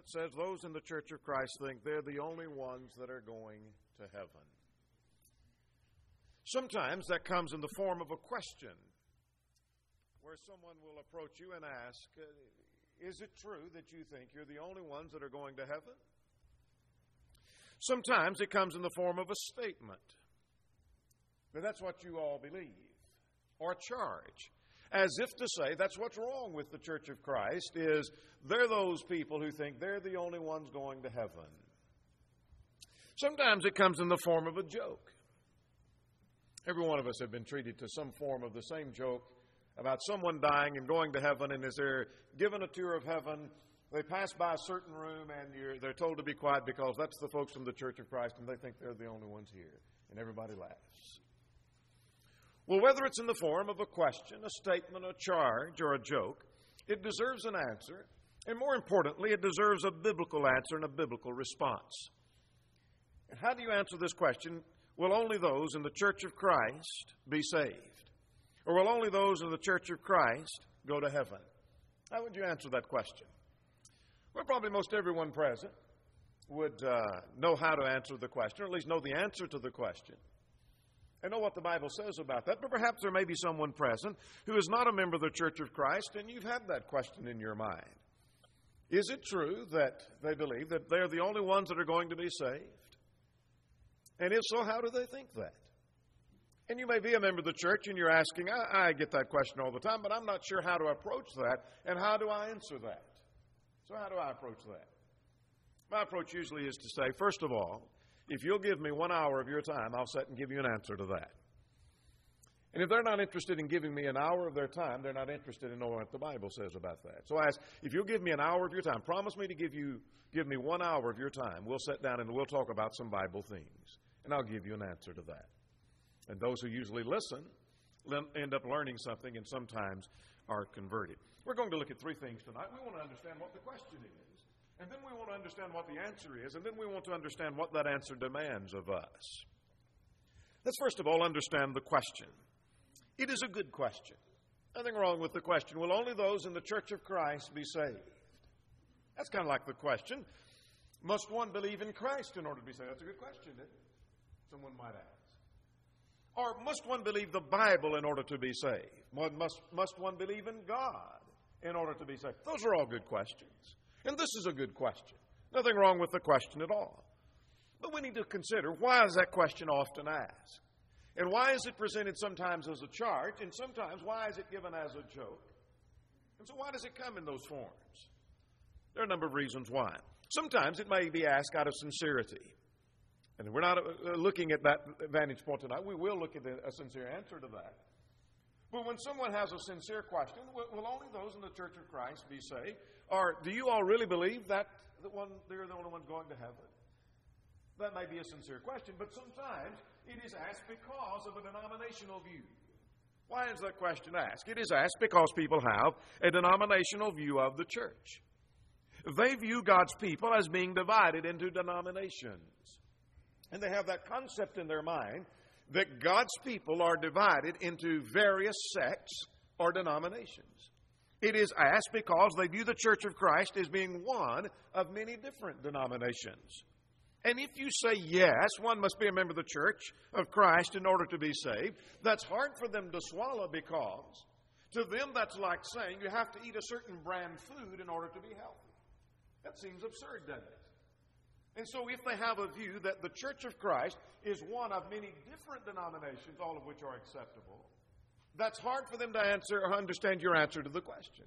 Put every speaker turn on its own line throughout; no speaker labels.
says those in the Church of Christ think they're the only ones that are going to heaven. Sometimes that comes in the form of a question, where someone will approach you and ask, is it true that you think you're the only ones that are going to heaven? Sometimes it comes in the form of a statement, that that's what you all believe, or a charge, as if to say that's what's wrong with the Church of Christ, is they're those people who think they're the only ones going to heaven. Sometimes it comes in the form of a joke. Every one of us have been treated to some form of the same joke about someone dying and going to heaven, and as they're given a tour of heaven, they pass by a certain room and they're told to be quiet because that's the folks from the Church of Christ and they think they're the only ones here. And everybody laughs. Well, whether it's in the form of a question, a statement, a charge, or a joke, it deserves an answer. And more importantly, it deserves a biblical answer and a biblical response. And how do you answer this question? Will only those in the Church of Christ be saved? Or will only those in the Church of Christ go to heaven? How would you answer that question? Well, probably most everyone present would know how to answer the question, or at least know the answer to the question, and know what the Bible says about that. But perhaps there may be someone present who is not a member of the Church of Christ, and you've had that question in your mind. Is it true that they believe that they're the only ones that are going to be saved? And if so, how do they think that? And you may be a member of the church and you're asking, I get that question all the time, but I'm not sure how to approach that, and how do I answer that? So how do I approach that? My approach usually is to say, first of all, if you'll give me 1 hour of your time, I'll sit and give you an answer to that. And if they're not interested in giving me an hour of their time, they're not interested in knowing what the Bible says about that. So I ask, if you'll give me an hour of your time, promise me to give me 1 hour of your time, we'll sit down and we'll talk about some Bible themes. And I'll give you an answer to that. And those who usually listen end up learning something and sometimes are converted. We're going to look at three things tonight. We want to understand what the question is, and then we want to understand what the answer is, and then we want to understand what that answer demands of us. Let's first of all understand the question. It is a good question. Nothing wrong with the question. Will only those in the Church of Christ be saved? That's kind of like the question, must one believe in Christ in order to be saved? That's a good question, isn't it? Someone might ask. Or must one believe the Bible in order to be saved? Must one believe in God in order to be saved? Those are all good questions. And this is a good question. Nothing wrong with the question at all. But we need to consider, why is that question often asked? And why is it presented sometimes as a charge, and sometimes why is it given as a joke? And so why does it come in those forms? There are a number of reasons why. Sometimes it may be asked out of sincerity. And we're not looking at that vantage point tonight. We will look at a sincere answer to that. But when someone has a sincere question, will only those in the Church of Christ be saved? Or do you all really believe that they're the only ones going to heaven? That may be a sincere question, but sometimes it is asked because of a denominational view. Why is that question asked? It is asked because people have a denominational view of the church. They view God's people as being divided into denominations. And they have that concept in their mind that God's people are divided into various sects or denominations. It is asked because they view the Church of Christ as being one of many different denominations. And if you say, yes, one must be a member of the Church of Christ in order to be saved, that's hard for them to swallow, because to them that's like saying you have to eat a certain brand food in order to be healthy. That seems absurd, doesn't it? And so if they have a view that the Church of Christ is one of many different denominations, all of which are acceptable, that's hard for them to answer or understand your answer to the question.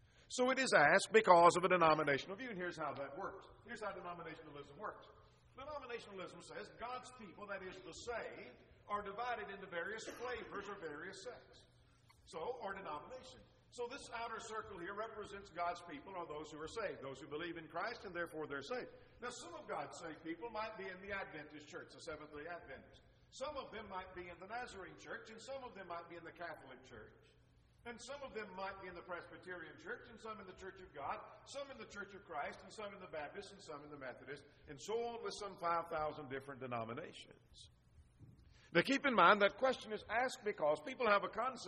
So it is asked because of a denominational view, and here's how that works. Here's how denominationalism works. Denominationalism says God's people, that is the saved, are divided into various flavors or various sects. So, or denominations. So this outer circle here represents God's people, or those who are saved, those who believe in Christ, and therefore they're saved. Now, some of God's saved people might be in the Adventist church, the Seventh-day Adventists. Some of them might be in the Nazarene church, and some of them might be in the Catholic church. And some of them might be in the Presbyterian church, and some in the Church of God, some in the Church of Christ, and some in the Baptist, and some in the Methodist, and so on with some 5,000 different denominations. Now keep in mind that question is asked because people have a concept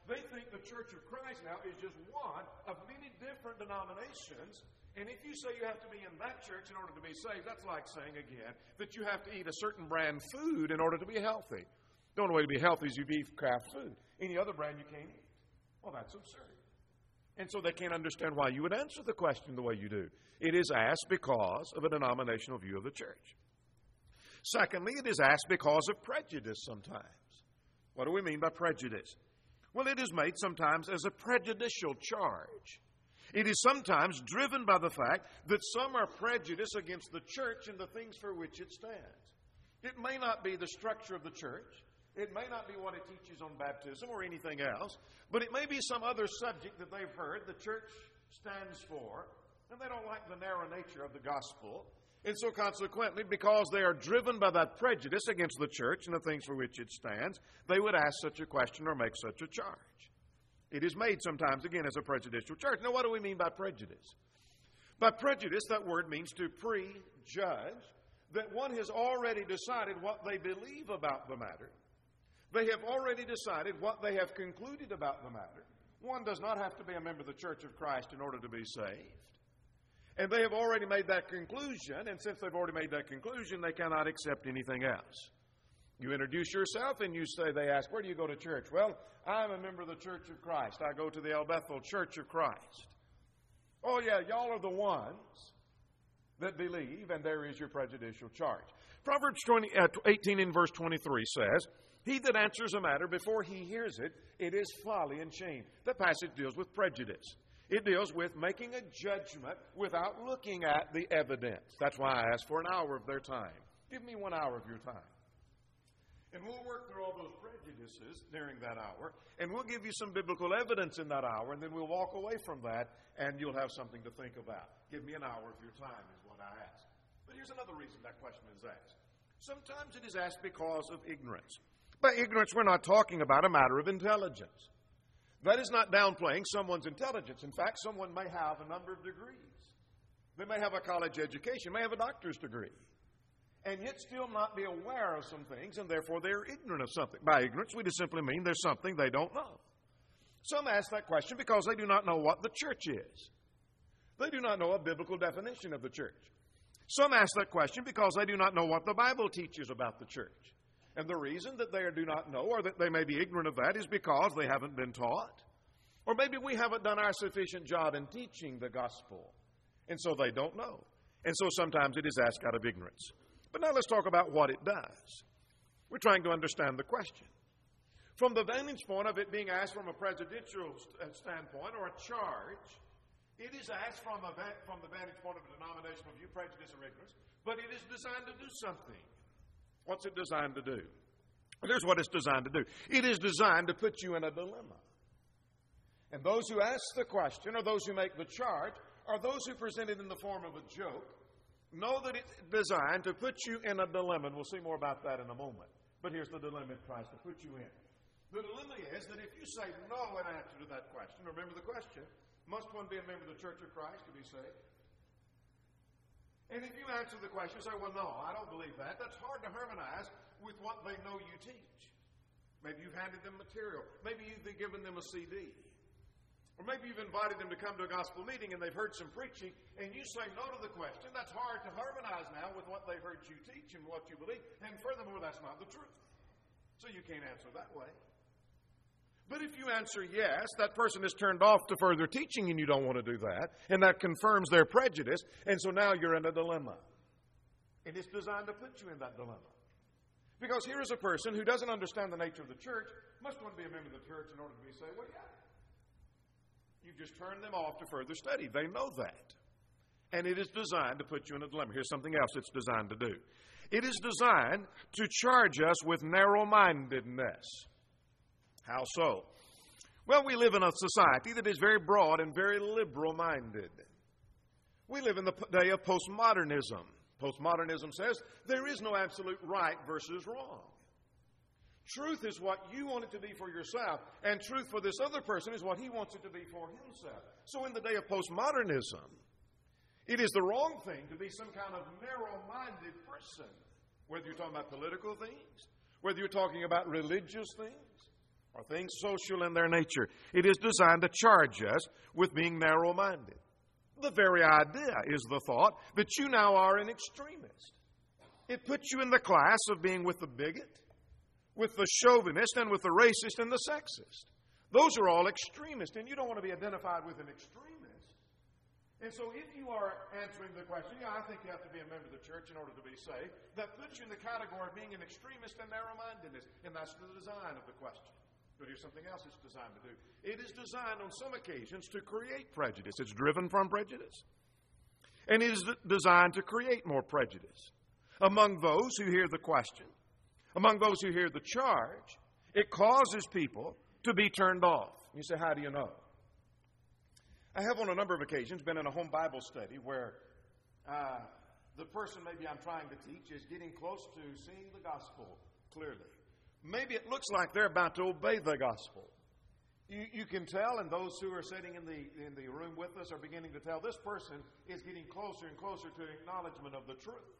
They think the Church of Christ now is just one of many different denominations. And if you say you have to be in that church in order to be saved, that's like saying again that you have to eat a certain brand food in order to be healthy. The only way to be healthy is you eat craft food. Any other brand you can't eat. Well, that's absurd. And so they can't understand why you would answer the question the way you do. It is asked because of a denominational view of the church. Secondly, it is asked because of prejudice sometimes. What do we mean by prejudice? Well, it is made sometimes as a prejudicial charge. It is sometimes driven by the fact that some are prejudiced against the church and the things for which it stands. It may not be the structure of the church. It may not be what it teaches on baptism or anything else, but it may be some other subject that they've heard the church stands for, and they don't like the narrow nature of the gospel. And so consequently, because they are driven by that prejudice against the church and the things for which it stands, they would ask such a question or make such a charge. It is made sometimes, again, as a prejudicial charge. Now, what do we mean by prejudice? By prejudice, that word means to prejudge, that one has already decided what they believe about the matter. They have already decided what they have concluded about the matter. One does not have to be a member of the Church of Christ in order to be saved. And they have already made that conclusion, and since they've already made that conclusion, they cannot accept anything else. You introduce yourself and they ask, where do you go to church? Well, I'm a member of the Church of Christ. I go to the El Bethel Church of Christ. Oh yeah, y'all are the ones that believe, and there is your prejudicial charge. Proverbs 18 in verse 23 says, he that answers a matter before he hears it, it is folly and shame. That passage deals with prejudice. It deals with making a judgment without looking at the evidence. That's why I asked for an hour of their time. Give me 1 hour of your time. And we'll work through all those prejudices during that hour, and we'll give you some biblical evidence in that hour, and then we'll walk away from that, and you'll have something to think about. Give me an hour of your time is what I ask. But here's another reason that question is asked. Sometimes it is asked because of ignorance. By ignorance, we're not talking about a matter of intelligence. That is not downplaying someone's intelligence. In fact, someone may have a number of degrees. They may have a college education, may have a doctor's degree, and yet still not be aware of some things, and therefore they're ignorant of something. By ignorance, we just simply mean there's something they don't know. Some ask that question because they do not know what the church is. They do not know a biblical definition of the church. Some ask that question because they do not know what the Bible teaches about the church. And the reason that they do not know, or that they may be ignorant of that, is because they haven't been taught. Or maybe we haven't done our sufficient job in teaching the gospel. And so they don't know. And so sometimes it is asked out of ignorance. But now let's talk about what it does. We're trying to understand the question. From the vantage point of it being asked from a prejudicial standpoint or a charge, it is asked from the vantage point of a denominational view, prejudice or ignorance, but it is designed to do something. What's it designed to do? Here's what it's designed to do. It is designed to put you in a dilemma. And those who ask the question, or those who make the charge, or those who present it in the form of a joke, know that it's designed to put you in a dilemma. And we'll see more about that in a moment. But here's the dilemma it tries to put you in. The dilemma is that if you say no in answer to that question, remember the question, must one be a member of the Church of Christ to be saved? And if you answer the question, say, well, no, I don't believe that. That's hard to harmonize with what they know you teach. Maybe you've handed them material. Maybe you've given them a CD. Or maybe you've invited them to come to a gospel meeting and they've heard some preaching, and you say no to the question. That's hard to harmonize now with what they've heard you teach and what you believe. And furthermore, that's not the truth. So you can't answer that way. But if you answer yes, that person is turned off to further teaching and you don't want to do that. And that confirms their prejudice. And so now you're in a dilemma. And it's designed to put you in that dilemma. Because here is a person who doesn't understand the nature of the church. Must one be a member of the church in order to be saved? Well, yeah. You've just turned them off to further study. They know that. And it is designed to put you in a dilemma. Here's something else it's designed to do. It is designed to charge us with narrow-mindedness. How so? Well, we live in a society that is very broad and very liberal-minded. We live in the day of postmodernism. Postmodernism says there is no absolute right versus wrong. Truth is what you want it to be for yourself, and truth for this other person is what he wants it to be for himself. So in the day of postmodernism, it is the wrong thing to be some kind of narrow-minded person, whether you're talking about political things, whether you're talking about religious things, or things social in their nature. It is designed to charge us with being narrow-minded. The very idea is the thought that you now are an extremist. It puts you in the class of being with the bigot, with the chauvinist, and with the racist and the sexist. Those are all extremists, and you don't want to be identified with an extremist. And so if you are answering the question, I think you have to be a member of the church in order to be saved, that puts you in the category of being an extremist and narrow-mindedness, and that's the design of the question. But here's something else it's designed to do. It is designed on some occasions to create prejudice. It's driven from prejudice. And it is designed to create more prejudice. Among those who hear the question, among those who hear the charge, it causes people to be turned off. You say, how do you know? I have on a number of occasions been in a home Bible study where the person maybe I'm trying to teach is getting close to seeing the gospel clearly. Maybe it looks like they're about to obey the gospel. You can tell, and those who are sitting in the room with us are beginning to tell, this person is getting closer and closer to acknowledgement of the truth.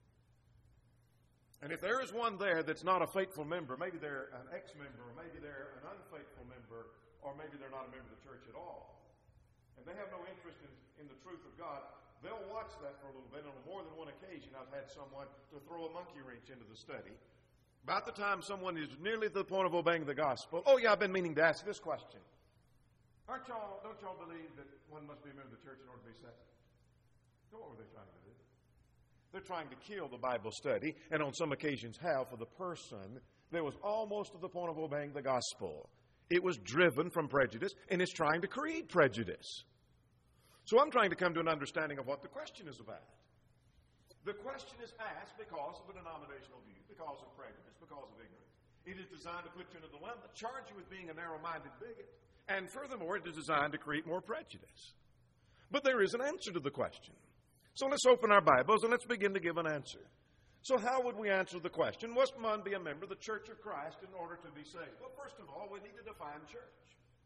And if there is one there that's not a faithful member, maybe they're an ex-member, or maybe they're an unfaithful member, or maybe they're not a member of the church at all, and they have no interest in the truth of God, they'll watch that for a little bit. And on more than one occasion, I've had someone to throw a monkey wrench into the study. About the time someone is nearly to the point of obeying the gospel, I've been meaning to ask this question. Don't y'all believe that one must be a member of the church in order to be saved? So what were they trying to do? They're trying to kill the Bible study, and on some occasions have for the person that was almost to the point of obeying the gospel. It was driven from prejudice, and it's trying to create prejudice. So I'm trying to come to an understanding of what the question is about. The question is asked because of a denominational view, because of prejudice, because of ignorance. It is designed to put you in a dilemma, charge you with being a narrow-minded bigot, and furthermore, it is designed to create more prejudice. But there is an answer to the question. So let's open our Bibles and let's begin to give an answer. So how would we answer the question? Must one be a member of the Church of Christ in order to be saved? Well, first of all, we need to define church.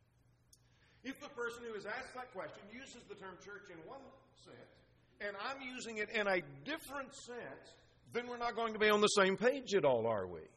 If the person who has asked that question uses the term church in one sense, and I'm using it in a different sense, then we're not going to be on the same page at all, are we?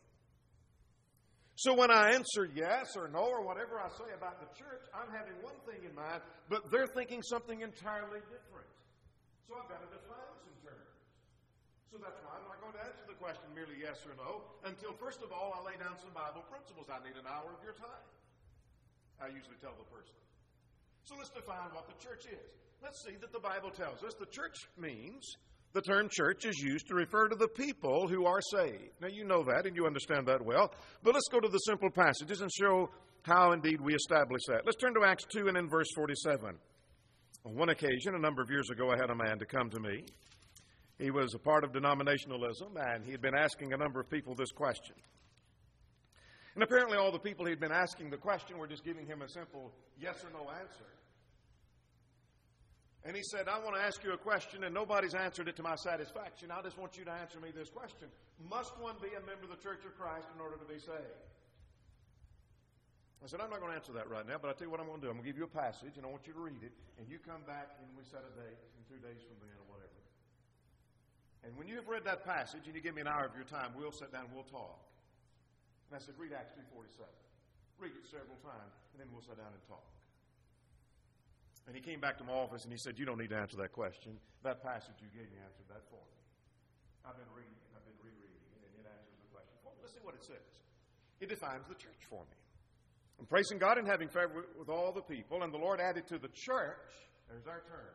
So when I answer yes or no or whatever I say about the church, I'm having one thing in mind, but they're thinking something entirely different. So I've got to define some terms. So that's why I'm not going to answer the question merely yes or no until, first of all, I lay down some Bible principles. I need an hour of your time, I usually tell the person. So let's define what the church is. Let's see that the Bible tells us the church means, the term church is used to refer to the people who are saved. Now you know that and you understand that well, but let's go to the simple passages and show how indeed we establish that. Let's turn to Acts 2 and in verse 47. On one occasion, a number of years ago, I had a man to come to me. He was a part of denominationalism, and he had been asking a number of people this question. And apparently all the people he'd been asking the question were just giving him a simple yes or no answer. And he said, I want to ask you a question, and nobody's answered it to my satisfaction. I just want you to answer me this question. Must one be a member of the Church of Christ in order to be saved? I said, I'm not going to answer that right now, but I'll tell you what I'm going to do. I'm going to give you a passage, and I want you to read it, and you come back, and we set a date, in 2 days from then or whatever. And when you have read that passage, and you give me an hour of your time, we'll sit down and we'll talk. And I said, read Acts 2:47. Read it several times, and then we'll sit down and talk. And he came back to my office, and he said, you don't need to answer that question. That passage you gave me answered that for me. I've been reading it, I've been rereading it, and it answers the question for me. Let's see what it says. It defines the church for me. I'm praising God and having favor with all the people, and the Lord added to the church, there's our term,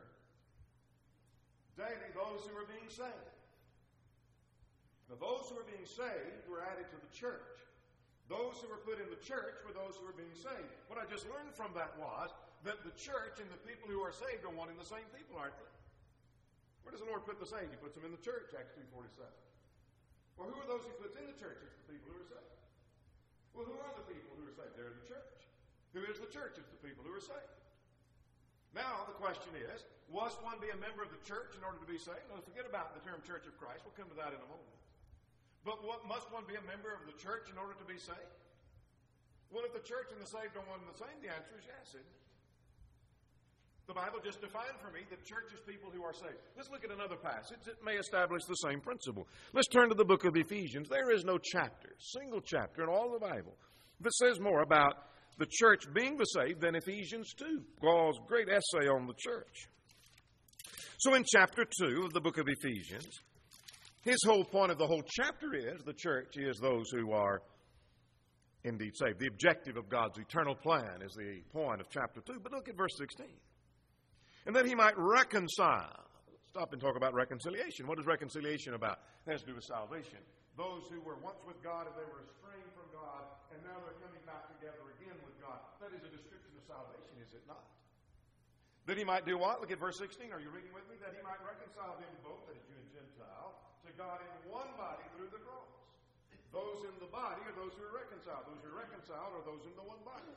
daily those who are being saved. Now those who are being saved were added to the church. Those who were put in the church were those who were being saved. What I just learned from that was that the church and the people who are saved are one and the same people, aren't they? Where does the Lord put the saved? He puts them in the church, Acts 2:47. Well, who are those he puts in the church? It's the people who are saved. Well, who are the people who are saved? They're the church. Who is the church? It's the people who are saved. Now, the question is, must one be a member of the church in order to be saved? Now, forget about the term Church of Christ. We'll come to that in a moment. But must one be a member of the church in order to be saved? Well, if the church and the saved are one and the same, the answer is yes, isn't it? The Bible just defined for me that church is people who are saved. Let's look at another passage that may establish the same principle. Let's turn to the book of Ephesians. There is no chapter, single chapter in all the Bible If it says more about the church being the saved than Ephesians 2. Paul's great essay on the church. So in chapter 2 of the book of Ephesians, his whole point of the whole chapter is the church is those who are indeed saved. The objective of God's eternal plan is the point of chapter 2. But look at verse 16. And that he might reconcile. Stop and talk about reconciliation. What is reconciliation about? It has to do with salvation. Those who were once with God and they were estranged from God, and now they're coming back together again with God. That is a description of salvation, is it not? That he might do what? Look at verse 16. Are you reading with me? That he might reconcile them both, that is Jew and Gentile, to God in one body through the cross. Those in the body are those who are reconciled. Those who are reconciled are those in the one body.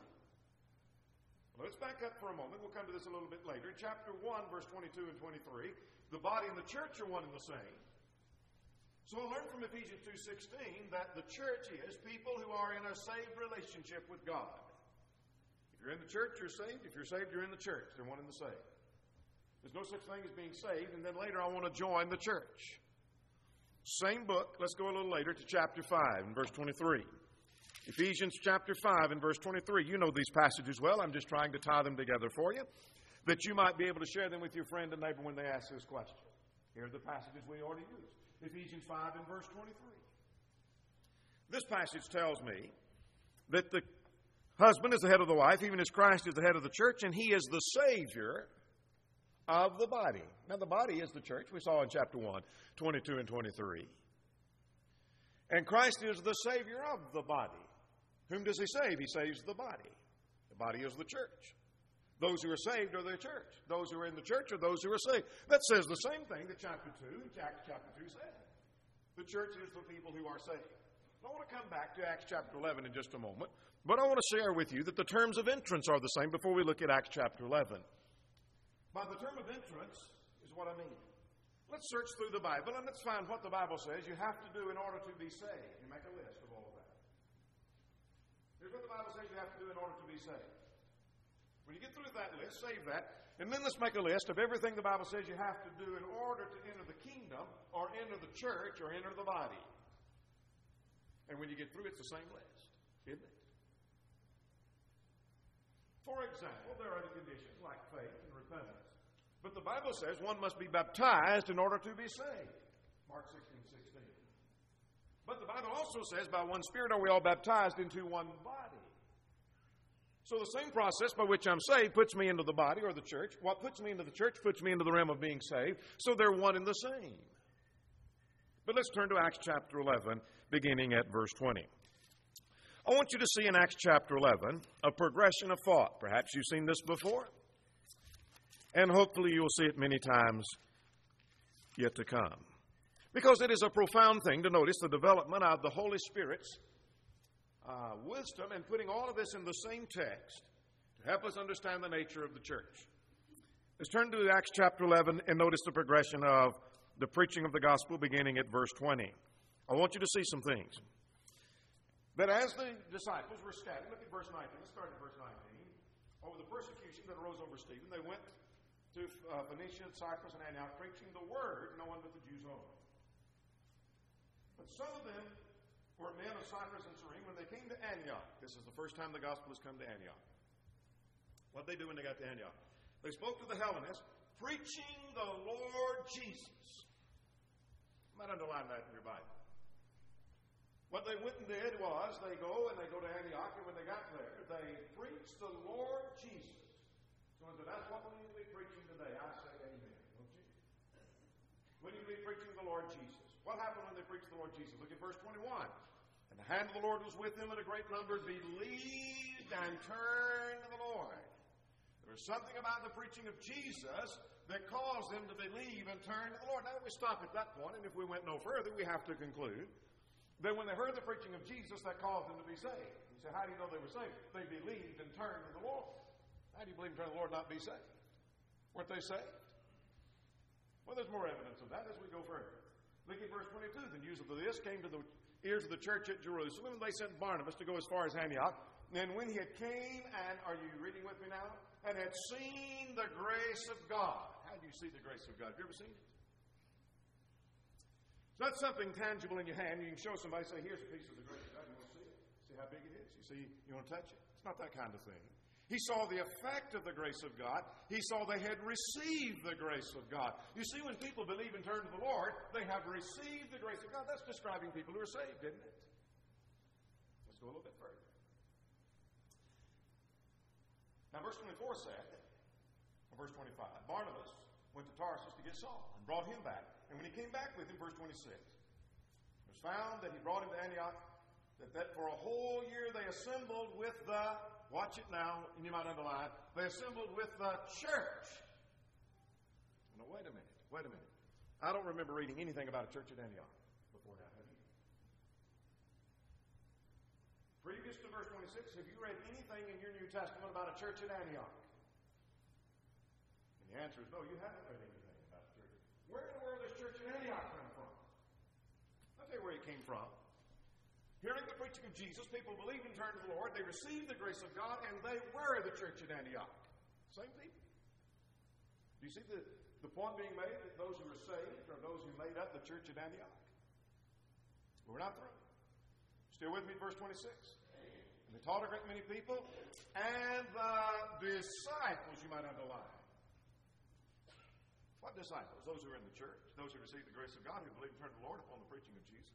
Let's back up for a moment. We'll come to this a little bit later. Chapter 1, verse 22 and 23. The body and the church are one and the same. So we'll learn from Ephesians 2:16 that the church is people who are in a saved relationship with God. If you're in the church, you're saved. If you're saved, you're in the church. They're one and the same. There's no such thing as being saved, and then later I want to join the church. Same book. Let's go a little later to chapter 5 and verse 23. Ephesians chapter 5 and verse 23. You know these passages well. I'm just trying to tie them together for you, that you might be able to share them with your friend and neighbor when they ask this question. Here are the passages we already used. Ephesians 5 and verse 23. This passage tells me that the husband is the head of the wife, even as Christ is the head of the church, and he is the Savior of the body. Now, the body is the church. We saw in chapter 1, 22 and 23. And Christ is the Savior of the body. Whom does he save? He saves the body. The body is the church. Those who are saved are the church. Those who are in the church are those who are saved. That says the same thing that chapter 2 and chapter 2 said. The church is the people who are saved. I want to come back to Acts chapter 11 in just a moment, but I want to share with you that the terms of entrance are the same before we look at Acts chapter 11. By the term of entrance is what I mean. Let's search through the Bible and let's find what the Bible says you have to do in order to be saved. You make a list of all of that. Here's what the Bible says you have to do in order to be saved. When you get through that list, save that, and then let's make a list of everything the Bible says you have to do in order to enter the kingdom or enter the church or enter the body. And when you get through, it's the same list, isn't it? For example, there are other conditions like faith and repentance. But the Bible says one must be baptized in order to be saved. Mark 16:16. But the Bible also says by one Spirit are we all baptized into one body. So the same process by which I'm saved puts me into the body or the church. What puts me into the church puts me into the realm of being saved. So they're one and the same. But let's turn to Acts chapter 11, beginning at verse 20. I want you to see in Acts chapter 11 a progression of thought. Perhaps you've seen this before. And hopefully you'll see it many times yet to come. Because it is a profound thing to notice the development of the Holy Spirit's wisdom and putting all of this in the same text to help us understand the nature of the church. Let's turn to Acts chapter 11 and notice the progression of the preaching of the gospel beginning at verse 20. I want you to see some things. That as the disciples were scattered, look at verse 19. Let's start at verse 19. Over the persecution that arose over Stephen, they went to Phoenicia, Cyprus, and Antioch, preaching the word, no one but the Jews only. But some of them were men of Cyprus and Cyrene when they came to Antioch. This is the first time the gospel has come to Antioch. What did they do when they got to Antioch? They spoke to the Hellenists, preaching the Lord Jesus. You might underline that in your Bible. What they went and did was they go to Antioch, and when they got there, they preached the Lord Jesus. So that's what we need to be preaching today. I say amen, don't you? We need to be preaching the Lord Jesus. What happened when they preached the Lord Jesus? Look at verse 21. And the hand of the Lord was with them, and a great number believed and turned to the Lord. There was something about the preaching of Jesus that caused them to believe and turn to the Lord. Now, we stop at that point, and if we went no further, we have to conclude that when they heard the preaching of Jesus, that caused them to be saved. You say, how do you know they were saved? They believed and turned to the Lord. How do you believe and turn to the Lord and not be saved? Weren't they saved? Well, there's more evidence of that as we go further. Look at verse 22. The news of this came to the ears of the church at Jerusalem, and they sent Barnabas to go as far as Antioch. And when he had came, and are you reading with me now? And had seen the grace of God. How do you see the grace of God? Have you ever seen it? It's not something tangible in your hand. You can show somebody, say, here's a piece of the grace of God. You want to see it? See how big it is. You see, you want to touch it? It's not that kind of thing. He saw the effect of the grace of God. He saw they had received the grace of God. You see, when people believe and turn to the Lord, they have received the grace of God. That's describing people who are saved, isn't it? Let's go a little bit further. Now, verse 24 said, verse 25, Barnabas went to Tarsus to get Saul and brought him back. And when he came back with him, verse 26, it was found that he brought him to Antioch, that for a whole year they assembled with the, watch it now, and you might underline, they assembled with the church. Now, wait a minute. I don't remember reading anything about a church at Antioch before now, have you? Previous to verse 26, have you read anything in your New Testament about a church at Antioch? And the answer is no, you haven't read anything about a church. Where in the world does church at Antioch come from? I'll tell you where it came from. Hearing the preaching of Jesus, people believed and turned to the Lord. They received the grace of God, and they were the church at Antioch. Same people. Do you see the point being made that those who are saved are those who made up the church at Antioch? But we're not through. Still with me, verse 26. And they taught a great many people, and the disciples, you might underline. What disciples? Those who are in the church, those who received the grace of God, who believe and turned to the Lord upon the preaching of Jesus.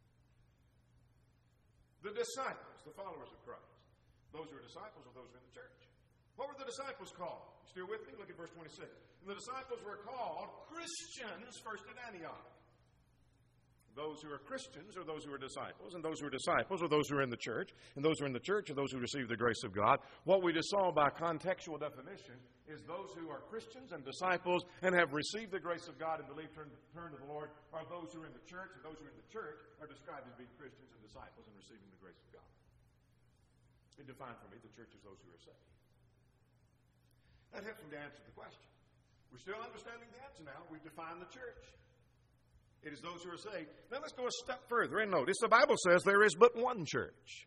The disciples, the followers of Christ. Those who are disciples are those who are in the church. What were the disciples called? You still with me? Look at verse 26. And the disciples were called Christians first at Antioch. Those who are Christians are those who are disciples, and those who are disciples are those who are in the church, and those who are in the church are those who receive the grace of God. What we just saw by contextual definition is those who are Christians and disciples and have received the grace of God and believe turn to the Lord are those who are in the church, and those who are in the church are described as being Christians and disciples and receiving the grace of God. It defined for me the church is those who are saved. That helps me to answer the question. We're still understanding the answer now. We've defined the church. It is those who are saved. Now let's go a step further and notice the Bible says there is but one church.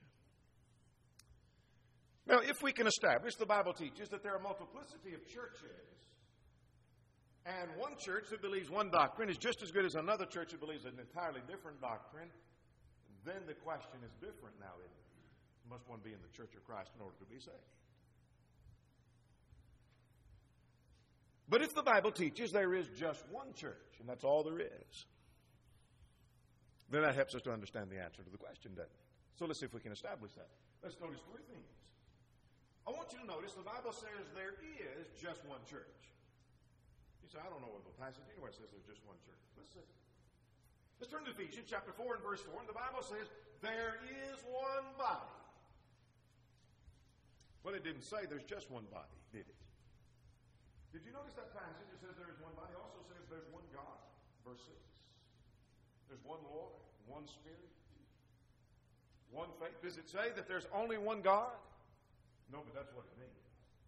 Now, if we can establish, the Bible teaches that there are a multiplicity of churches, and one church that believes one doctrine is just as good as another church that believes an entirely different doctrine, then the question is different now, isn't it? Must one be in the church of Christ in order to be saved? But if the Bible teaches there is just one church, and that's all there is, then that helps us to understand the answer to the question, doesn't it? So let's see if we can establish that. Let's notice three things. I want you to notice the Bible says there is just one church. You say, I don't know what the passage anywhere says there's just one church. Let's see. Let's turn to Ephesians chapter 4 and verse 4, and the Bible says there is one body. Well, it didn't say there's just one body, did it? Did you notice that passage? It says there is one body. It also says there's one God. Verse 6. There's one Lord, one Spirit, one faith. Does it say that there's only one God? No, but that's what it means.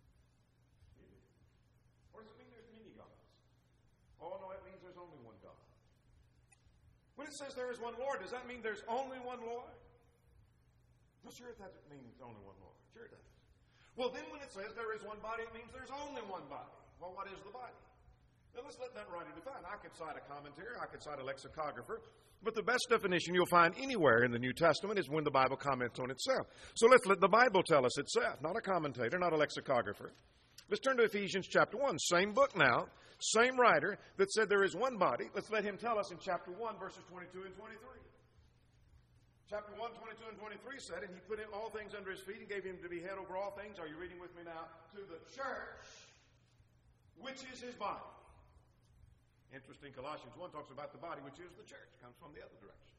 Or does it mean there's many gods? Oh, no, it means there's only one God. When it says there is one Lord, does that mean there's only one Lord? Well, sure, it doesn't mean it's only one Lord. Sure it does. Well, then when it says there is one body, it means there's only one body. Well, what is the body? Now, let's let that writer define. I could cite a commentary, I could cite a lexicographer, but the best definition you'll find anywhere in the New Testament is when the Bible comments on itself. So let's let the Bible tell us itself, not a commentator, not a lexicographer. Let's turn to Ephesians chapter 1, same book now, same writer that said there is one body. Let's let him tell us in chapter 1, verses 22 and 23. Chapter 1, 22 and 23 said, and he put in all things under his feet and gave him to be head over all things. Are you reading with me now? To the church, which is his body. Interesting, Colossians 1 talks about the body, which is the church. Comes from the other direction.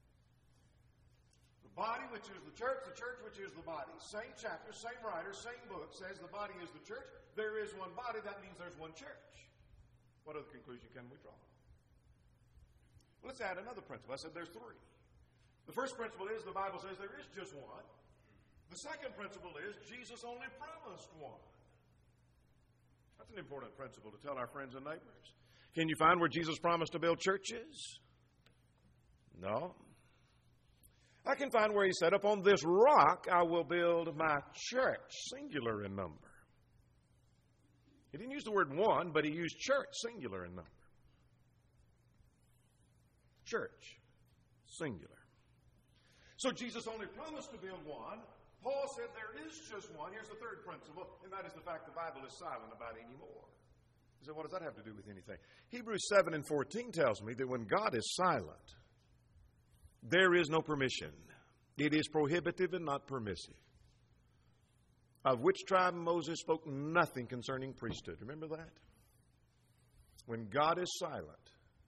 The body, which is the church which is the body. Same chapter, same writer, same book says the body is the church. There is one body. That means there's one church. What other conclusion can we draw? Well, let's add another principle. I said there's three. The first principle is the Bible says there is just one. The second principle is Jesus only promised one. That's an important principle to tell our friends and neighbors. Can you find where Jesus promised to build churches? No. I can find where he said, upon this rock I will build my church, singular in number. He didn't use the word one, but he used church, singular in number. Church, singular. So Jesus only promised to build one. Paul said there is just one. Here's the third principle, and that is the fact the Bible is silent about any more. You say, what does that have to do with anything? Hebrews 7:14 tells me that when God is silent, there is no permission. It is prohibitive and not permissive. Of which tribe Moses spoke nothing concerning priesthood. Remember that? When God is silent,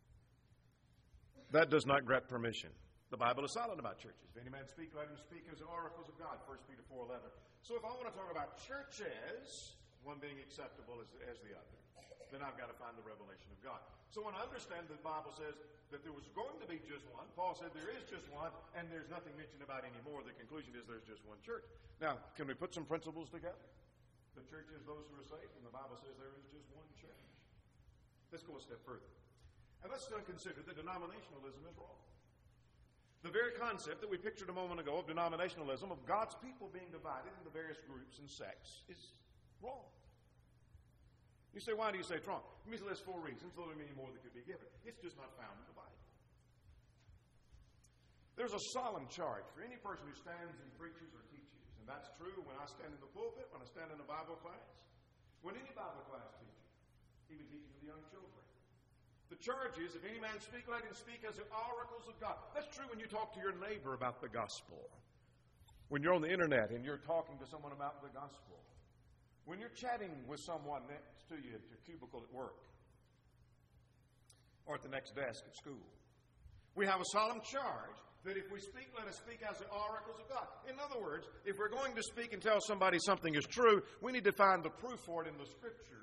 that does not grant permission. The Bible is silent about churches. If any man speak, let him speak as the oracles of God, 1 Peter 4:11. So if I want to talk about churches, one being acceptable as the other, then I've got to find the revelation of God. So when I understand the Bible says that there was going to be just one, Paul said there is just one, and there's nothing mentioned about any more. The conclusion is there's just one church. Now, can we put some principles together? The church is those who are saved, and the Bible says there is just one church. Let's go a step further. And let's consider that denominationalism is wrong. The very concept that we pictured a moment ago of denominationalism, of God's people being divided into various groups and sects, is wrong. You say, why do you say it's wrong? Let me list 4 reasons, though there are many more that could be given. It's just not found in the Bible. There's a solemn charge for any person who stands and preaches or teaches, and that's true when I stand in the pulpit, when I stand in a Bible class, when any Bible class teacher, even teaching the young children. The charge is, if any man speak, let him speak as the oracles of God. That's true when you talk to your neighbor about the gospel. When you're on the internet and you're talking to someone about the gospel. When you're chatting with someone next to you at your cubicle at work. Or at the next desk at school. We have a solemn charge that if we speak, let us speak as the oracles of God. In other words, if we're going to speak and tell somebody something is true, we need to find the proof for it in the Scriptures.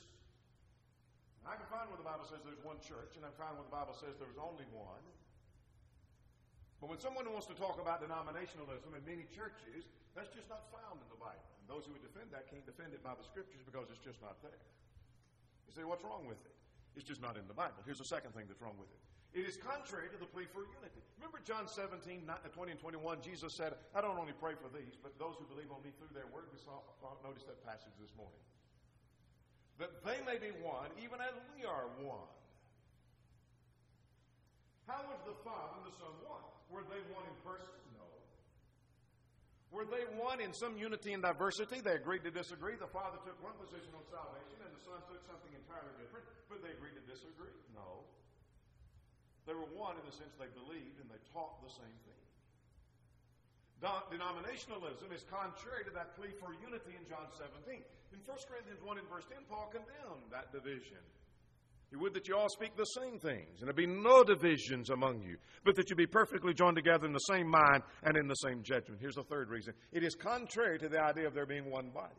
I can find where the Bible says there's one church, and I can find where the Bible says there's only one. But when someone wants to talk about denominationalism in many churches, that's just not found in the Bible. And those who would defend that can't defend it by the Scriptures because it's just not there. You say, what's wrong with it? It's just not in the Bible. Here's the second thing that's wrong with it. It is contrary to the plea for unity. Remember John 17, 20 and 21, Jesus said, I don't only pray for these, but those who believe on me through their word. We noticed that passage this morning. That they may be one, even as we are one. How was the Father and the Son one? Were they one in person? No. Were they one in some unity and diversity? They agreed to disagree. The Father took one position on salvation, and the Son took something entirely different, but they agreed to disagree? No. They were one in the sense they believed and they taught the same thing. Denominationalism is contrary to that plea for unity in John 17. In 1 Corinthians 1 and verse 10, Paul condemned that division. He would that you all speak the same things, and there be no divisions among you, but that you be perfectly joined together in the same mind and in the same judgment. Here's the third reason. It is contrary to the idea of there being one body.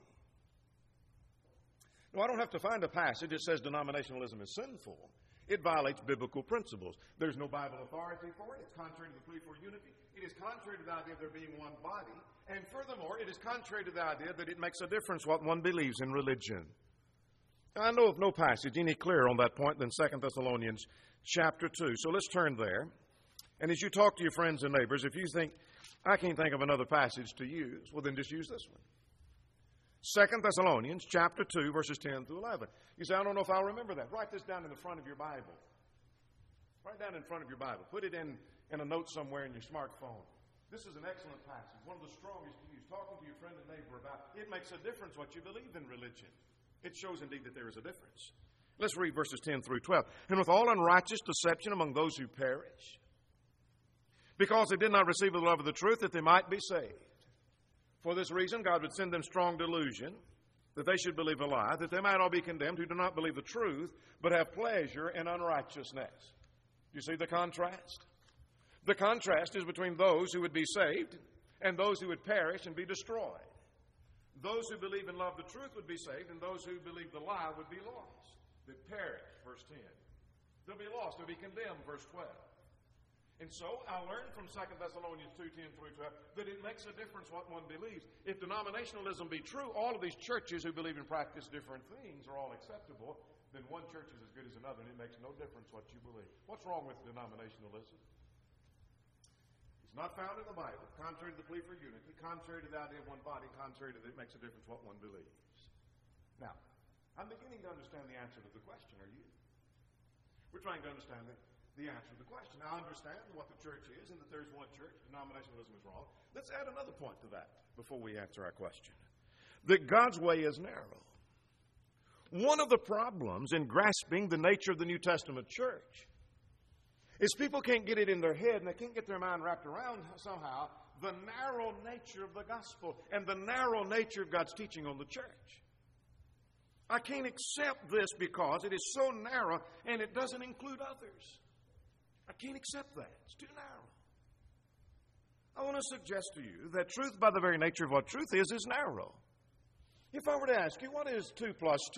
Now, I don't have to find a passage that says denominationalism is sinful. It violates biblical principles. There's no Bible authority for it. It's contrary to the plea for unity. It is contrary to the idea of there being one body. And furthermore, it is contrary to the idea that it makes a difference what one believes in religion. I know of no passage any clearer on that point than 2 Thessalonians chapter 2. So let's turn there. And as you talk to your friends and neighbors, if you think, I can't think of another passage to use, well then just use this one. 2 Thessalonians chapter 2, verses 10 through 11. You say, I don't know if I'll remember that. Write this down in the front of your Bible. Write down in front of your Bible. Put it in a note somewhere in your smartphone. This is an excellent passage, one of the strongest to use. Talking to your friend and neighbor about it makes a difference what you believe in religion. It shows indeed that there is a difference. Let's read verses 10 through 12. And with all unrighteous deception among those who perish, because they did not receive the love of the truth that they might be saved. For this reason, God would send them strong delusion, that they should believe a lie, that they might all be condemned who do not believe the truth, but have pleasure in unrighteousness. You see the contrast? The contrast is between those who would be saved and those who would perish and be destroyed. Those who believe and love the truth would be saved, and those who believe the lie would be lost. They perish, verse 10. They'll be lost, they'll be condemned, verse 12. And so I learned from 2 Thessalonians 2:10 through 12 that it makes a difference what one believes. If denominationalism be true, all of these churches who believe and practice different things are all acceptable, then one church is as good as another, and it makes no difference what you believe. What's wrong with denominationalism? It's not found in the Bible, contrary to the plea for unity, contrary to the idea of one body, contrary to that it makes a difference what one believes. Now, I'm beginning to understand the answer to the question, are you? We're trying to understand the answer to the question. Now, I understand what the church is and that there's one church. Denominationalism is wrong. Let's add another point to that before we answer our question. That God's way is narrow. One of the problems in grasping the nature of the New Testament church is people can't get it in their head and they can't get their mind wrapped around somehow the narrow nature of the gospel and the narrow nature of God's teaching on the church. I can't accept this because it is so narrow and it doesn't include others. I can't accept that. It's too narrow. I want to suggest to you that truth, by the very nature of what truth is narrow. If I were to ask you, what is 2 plus 2?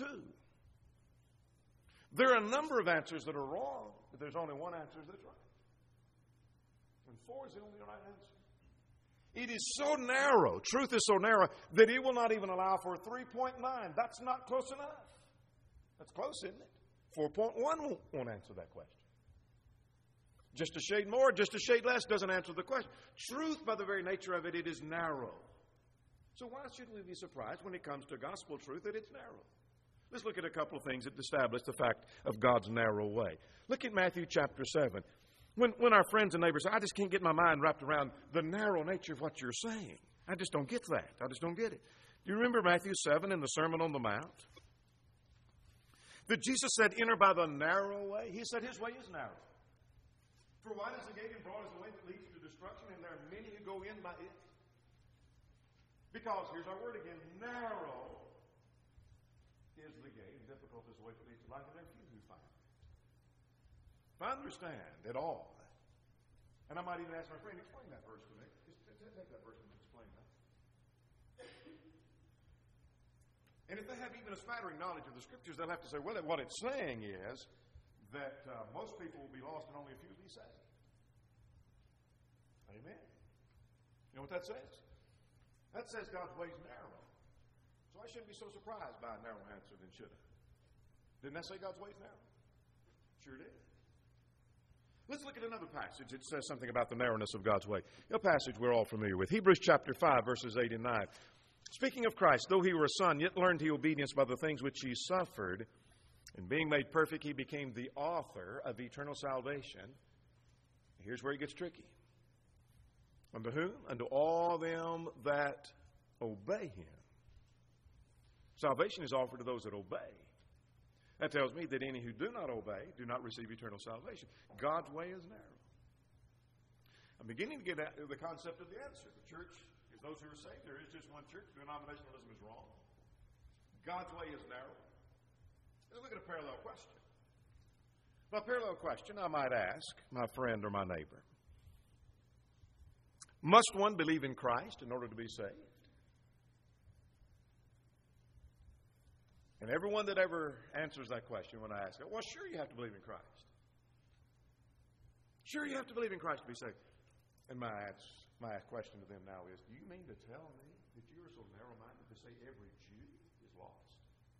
There are a number of answers that are wrong, but there's only one answer that's right. And 4 is the only right answer. It is so narrow, truth is so narrow, that it will not even allow for 3.9. That's not close enough. That's close, isn't it? 4.1 won't answer that question. Just a shade more, just a shade less doesn't answer the question. Truth, by the very nature of it, it is narrow. So why should we be surprised when it comes to gospel truth that it's narrow? Let's look at a couple of things that establish the fact of God's narrow way. Look at Matthew chapter 7. When our friends and neighbors say, I just can't get my mind wrapped around the narrow nature of what you're saying. I just don't get that. I just don't get it. Do you remember Matthew 7 in the Sermon on the Mount? That Jesus said, enter by the narrow way. He said his way is narrow. For wide is the gate and broad is the way that leads to destruction, and there are many who go in by it. Because, here's our word again, narrow is the gate, and difficult is the way that leads to life, and there are few who find it. If I understand at all, and I might even ask my friend, explain that verse to me. Just take that verse and explain that. And if they have even a smattering knowledge of the Scriptures, they'll have to say, well, what it's saying is that most people will be lost and only a few will be saved. Amen. You know what that says? That says God's way is narrow. So I shouldn't be so surprised by a narrow answer than should I. Didn't that say God's way is narrow? Sure did. Let's look at another passage that says something about the narrowness of God's way. A passage we're all familiar with. Hebrews chapter 5, verses 8 and 9. Speaking of Christ, though he were a son, yet learned he obedience by the things which he suffered. And being made perfect, he became the author of eternal salvation. Here's where it gets tricky. Unto whom? Unto all them that obey him. Salvation is offered to those that obey. That tells me that any who do not obey do not receive eternal salvation. God's way is narrow. I'm beginning to get at the concept of the answer. The church is those who are saved. There is just one church. Denominationalism is wrong. God's way is narrow. Let's look at a parallel question. By parallel question, I might ask my friend or my neighbor, must one believe in Christ in order to be saved? And everyone that ever answers that question when I ask it, well, sure you have to believe in Christ. Sure you have to believe in Christ to be saved. And my question to them now is, do you mean to tell me that you are so narrow-minded to say every Jew is lost?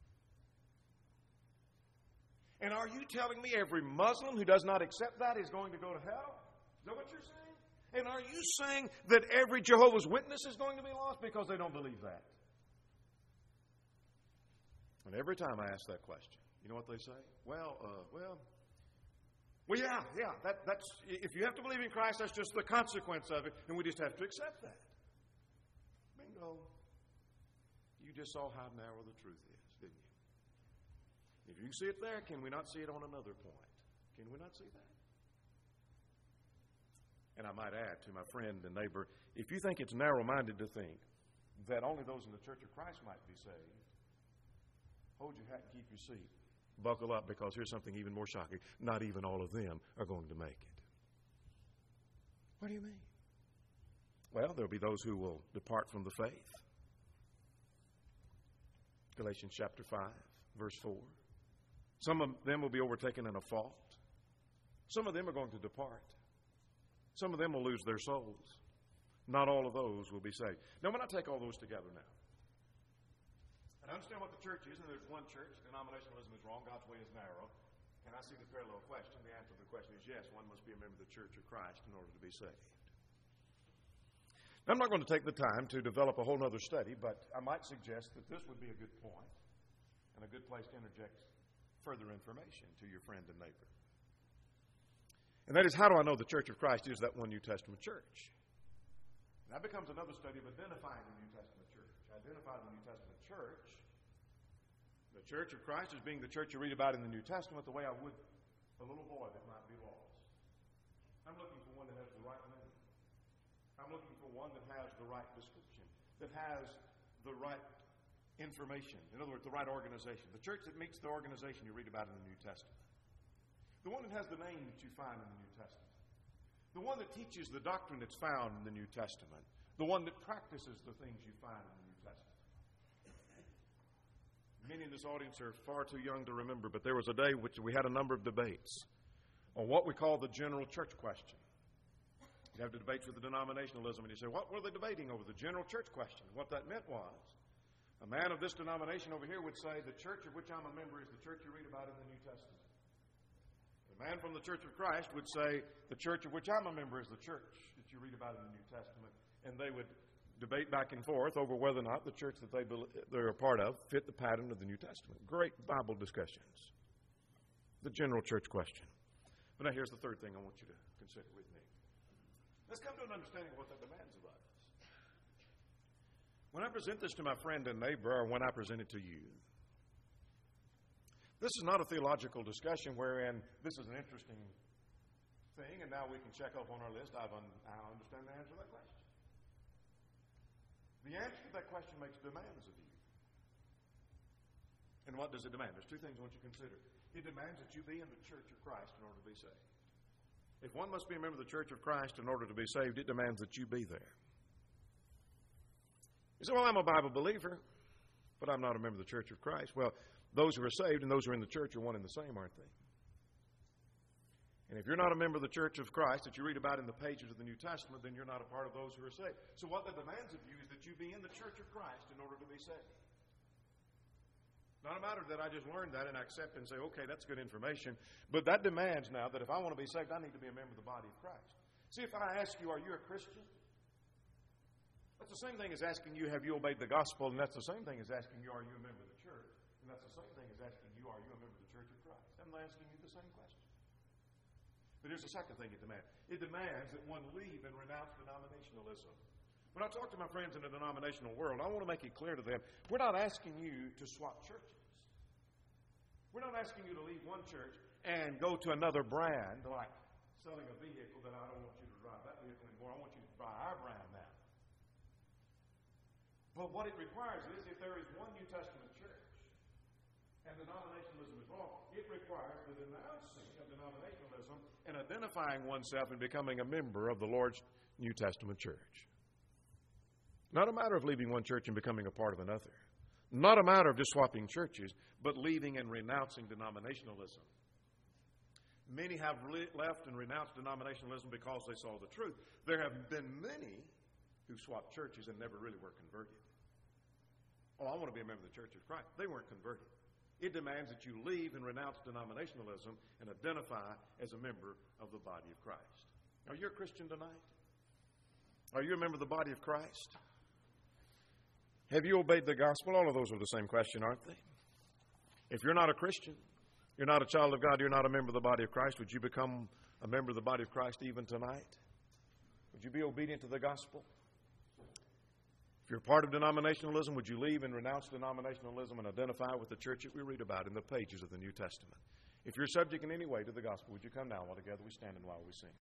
And are you telling me every Muslim who does not accept that is going to go to hell? Is that what you're saying? And are you saying that every Jehovah's Witness is going to be lost because they don't believe that? And every time I ask that question, you know what they say? Yeah. That's if you have to believe in Christ, that's just the consequence of it, and we just have to accept that. Bingo. You just saw how narrow the truth is, didn't you? If you see it there, can we not see it on another point? Can we not see that? And I might add to my friend and neighbor, if you think it's narrow-minded to think that only those in the Church of Christ might be saved, hold your hat and keep your seat. Buckle up, because here's something even more shocking. Not even all of them are going to make it. What do you mean? Well, there'll be those who will depart from the faith. Galatians chapter 5, verse 4. Some of them will be overtaken in a fault. Some of them are going to depart. Some of them will lose their souls. Not all of those will be saved. Now, when I take all those together now, and I understand what the church is, and there's one church, denominationalism is wrong, God's way is narrow, and I see the parallel question. The answer to the question is yes, one must be a member of the Church of Christ in order to be saved. Now, I'm not going to take the time to develop a whole other study, but I might suggest that this would be a good point and a good place to interject further information to your friend and neighbor. And that is, how do I know the Church of Christ is that one New Testament church? And that becomes another study of identifying the New Testament church. Identify the New Testament church. The Church of Christ as being the church you read about in the New Testament the way I would a little boy that might be lost. I'm looking for one that has the right name. I'm looking for one that has the right description, that has the right information. In other words, the right organization. The church that meets the organization you read about in the New Testament. The one that has the name that you find in the New Testament. The one that teaches the doctrine that's found in the New Testament. The one that practices the things you find in the New Testament. Many in this audience are far too young to remember, but there was a day which we had a number of debates on what we call the general church question. You have the debates with the denominationalism, and you say, what were they debating over? The general church question. What that meant was, a man of this denomination over here would say, the church of which I'm a member is the church you read about in the New Testament. A man from the Church of Christ would say, the church of which I'm a member is the church that you read about in the New Testament. And they would debate back and forth over whether or not the church that they're a part of fit the pattern of the New Testament. Great Bible discussions. The general church question. But now here's the third thing I want you to consider with me. Let's come to an understanding of what that demands of us. When I present this to my friend and neighbor, or when I present it to you, this is not a theological discussion wherein this is an interesting thing, and now we can check off on our list, I understand the answer to that question. The answer to that question makes demands of you. And what does it demand? There's two things I want you to consider. It demands that you be in the Church of Christ in order to be saved. If one must be a member of the Church of Christ in order to be saved, it demands that you be there. You say, well, I'm a Bible believer, but I'm not a member of the Church of Christ. Well, those who are saved and those who are in the church are one and the same, aren't they? And if you're not a member of the Church of Christ that you read about in the pages of the New Testament, then you're not a part of those who are saved. So what that demands of you is that you be in the Church of Christ in order to be saved. Not a matter that I just learned that and I accept and say, okay, that's good information. But that demands now that if I want to be saved, I need to be a member of the body of Christ. See, if I ask you, are you a Christian? That's the same thing as asking you, have you obeyed the gospel? And that's the same thing as asking you, are you a member of the church? And that's the same thing as asking you, are you a member of the Church of Christ? I'm asking you the same question. But here's the second thing it demands. It demands that one leave and renounce denominationalism. When I talk to my friends in the denominational world, I want to make it clear to them, we're not asking you to swap churches. We're not asking you to leave one church and go to another brand, like selling a vehicle that I don't want you to drive that vehicle anymore. I want you to buy our brand now. But what it requires is, if there is one New Testament church and denominationalism is wrong, it requires the denouncing of denominationalism and identifying oneself and becoming a member of the Lord's New Testament church. Not a matter of leaving one church and becoming a part of another. Not a matter of just swapping churches, but leaving and renouncing denominationalism. Many have left and renounced denominationalism because they saw the truth. There have been many who swapped churches and never really were converted. Oh, I want to be a member of the Church of Christ. They weren't converted. It demands that you leave and renounce denominationalism and identify as a member of the body of Christ. Are you a Christian tonight? Are you a member of the body of Christ? Have you obeyed the gospel? All of those are the same question, aren't they? If you're not a Christian, you're not a child of God, you're not a member of the body of Christ, would you become a member of the body of Christ even tonight? Would you be obedient to the gospel? If you're part of denominationalism, would you leave and renounce denominationalism and identify with the church that we read about in the pages of the New Testament? If you're subject in any way to the gospel, would you come now while together we stand and while we sing?